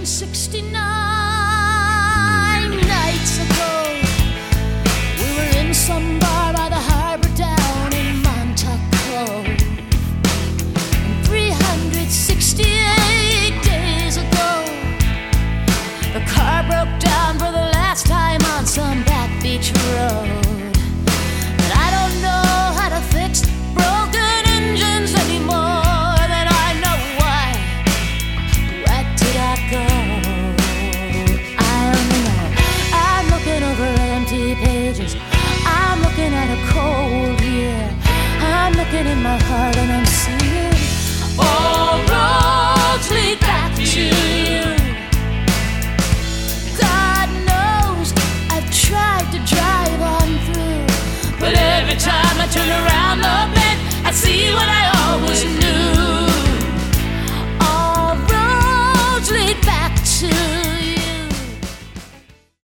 1969, nights ago, we were in some bar by the harbor down in Montauk Cove. And 368 days ago, the car broke down for the last time on some back beach road. And I don't know how to fix broken engines anymore. Then I know why. Where did I go? I don't know. I'm looking over empty pages. I'm looking at a cold year. I'm looking in my heart and I'm seeing all roads lead back to you. God knows I've tried to drive on through, but every time I turn around the bend, I see what I always knew. All roads lead back to